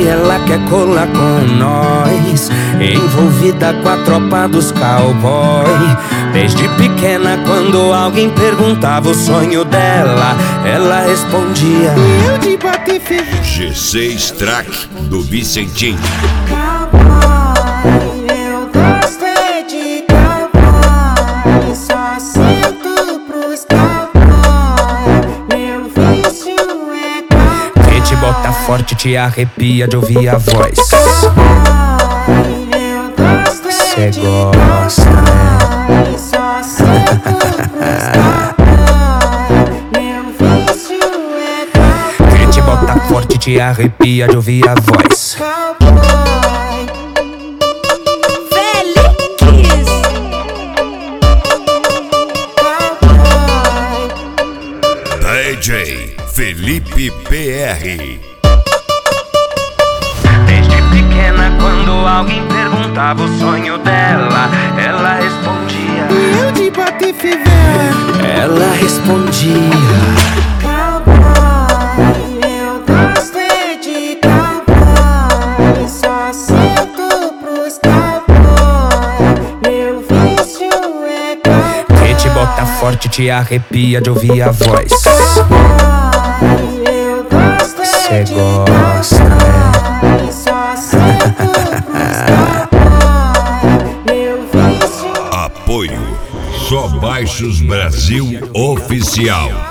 que ela quer colar com nós, envolvida com a tropa dos cowboy. Desde pequena, quando alguém perguntava o sonho dela, ela respondia: eu de Patife. G6 Track do Vicentinho. Cowboy, eu gosto é de cowboy, só sinto pros cowboy, meu vício é cowboy. Que te bota forte, te arrepia de ouvir a voz. Cowboy, eu gosto é de gosta, cowboy, só sinto pros cowboy, meu vício é cowboy. Que te bota forte, te arrepia de ouvir a voz. DJ Felipe PR. Desde pequena, quando alguém perguntava o sonho dela, ela respondia: eu de Patife. ela respondia: Cowboy, eu gosto é de cowboy, só sinto pros cowboy, meu vício é cowboy. que te bota forte, te arrepia de ouvir a voz. Cowboy, eu gosto é de gosta, cowboy, só sinto pros cowboy, meu vício. Apoio Só Baixos Brasil Oficial.